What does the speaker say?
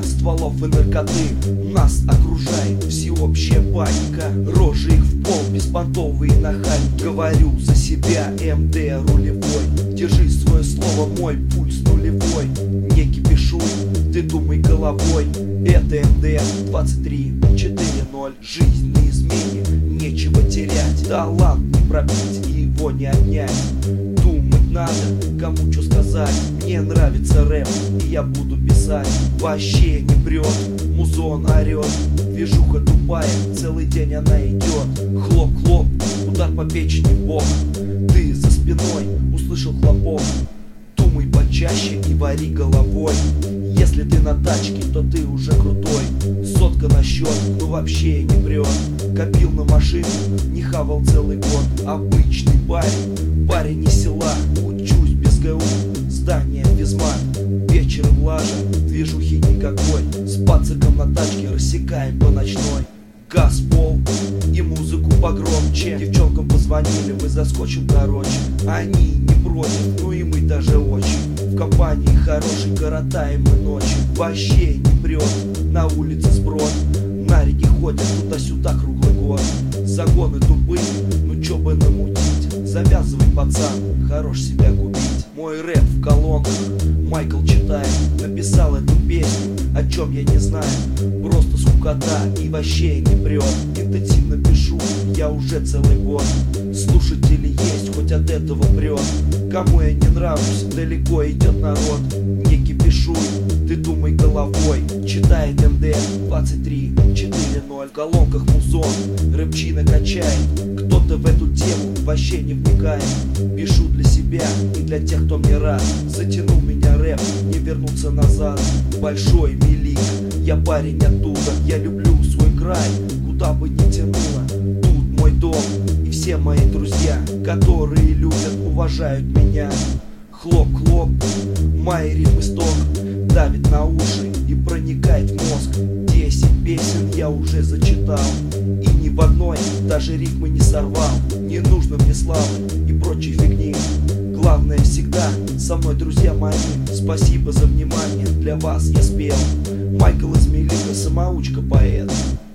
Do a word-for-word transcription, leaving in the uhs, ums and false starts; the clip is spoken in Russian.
стволов и наркоты. Нас окружает всеобщая паника, рожи их в пол, беспонтовые нахальники. Говорю за себя, эм дэ рулевой, держи свое слово, мой пульс нулевой. Не кипишуй, ты думай головой. Это эм дэ двадцать три четыре ноль. Жизнь на измене, нечего терять. Талант не пробить и его не отнять. Думать надо, кому что сказать. Мне нравится рэп, и я буду писать. Вообще не прет, музон орет. Движуха тупая, целый день она идет. Хлоп-хлоп, удар по печени в бок. Ты за спиной услышал хлопок. Думай почаще и вари головой. Если ты на тачке, то ты уже крутой. Сотка на счет, ну вообще не прет. Копил на машину, не хавал целый год. Обычный парень, парень из села. Учусь без гэ у, здание физмат. Вечер влажа, движухи никакой. С пациком на тачке рассекаем по ночной. Газ в пол и музыку погромче. Девчонкам позвонили, мы заскочим короче. Они не против, ну и мы даже очень. В компании хорошей коротаем мы ночи. Вообще не прет, на улице сброд. Нарики ходят туда-сюда круглый год. Загоны тупые, ну чё бы намутить. Завязывай, пацан, хорош себя купить. Мой рэп в колонках, Майкл читает. Написал эту песню, о чем я не знаю. Просто скукота и вообще не прет. Интенсивно пишу, я уже целый год. Слушатели есть, хоть от этого прет. Кому я не нравлюсь, далеко идет народ. Не кипишуй, ты думай головой. Читает эм дэ двадцать три четыре ноль. В колонках музон, рэпчина качает. Кто-то в эту тему вообще не вникает. Пишу для себя и для тех, кто мне рад. Затянул меня рэп, не вернуться назад. Большой милик, я парень оттуда. Я люблю свой край, куда бы ни тянуло. Тут мой дом и все мои друзья, которые любят, уважают меня. Хлоп-хлоп, мои ритмы сток давит на уши и проникает в мозг. Десять песен я уже зачитал, и ни в одной даже рифмы не сорвал. Не нужно мне славы и прочей фигни. Главное всегда со мной, друзья мои. Спасибо за внимание, для вас я спел. Майкл из Мелика, самоучка поэт.